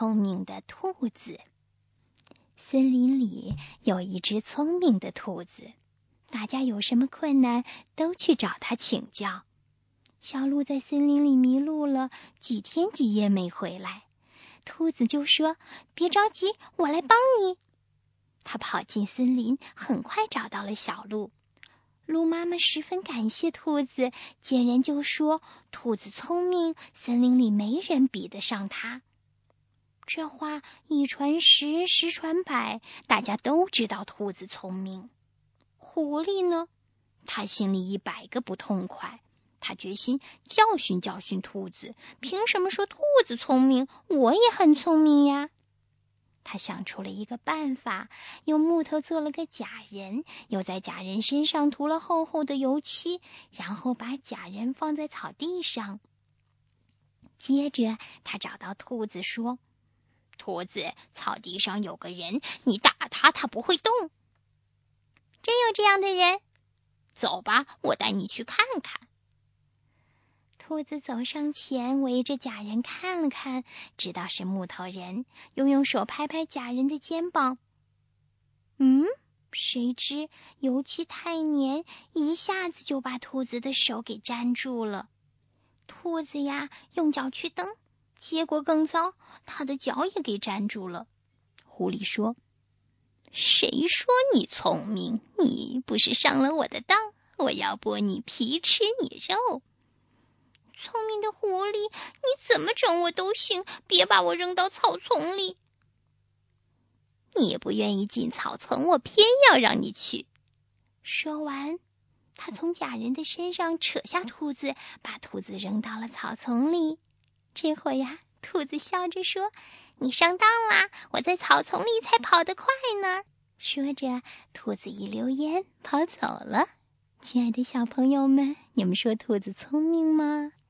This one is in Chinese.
聪明的兔子。森林里有一只聪明的兔子，大家有什么困难都去找它请教。小鹿在森林里迷路了，几天几夜没回来，兔子就说：“别着急，我来帮你。”它跑进森林，很快找到了小鹿。鹿妈妈十分感谢兔子，见人就说：“兔子聪明，森林里没人比得上它。”这话一传十，十传百，大家都知道兔子聪明。狐狸呢？他心里100个不痛快，他决心教训教训兔子，凭什么说兔子聪明，我也很聪明呀？他想出了一个办法，用木头做了个假人，又在假人身上涂了厚厚的油漆，然后把假人放在草地上。接着他找到兔子说：“兔子，草地上有个人，你打他，他不会动。”“真有这样的人？”“走吧，我带你去看看。”兔子走上前，围着假人看了看，知道是木头人，又用手拍拍假人的肩膀。谁知油漆太黏，一下子就把兔子的手给粘住了。兔子呀，用脚去蹬，结果更糟，他的脚也给粘住了。狐狸说：“谁说你聪明？你不是上了我的当，我要剥你皮，吃你肉。”“聪明的狐狸，你怎么整我都行，别把我扔到草丛里。”“你也不愿意进草丛，我偏要让你去。”说完，他从假人的身上扯下兔子，把兔子扔到了草丛里。这会呀，兔子笑着说：“你上当啦，我在草丛里才跑得快呢。”说着，兔子一溜烟跑走了。亲爱的小朋友们，你们说兔子聪明吗？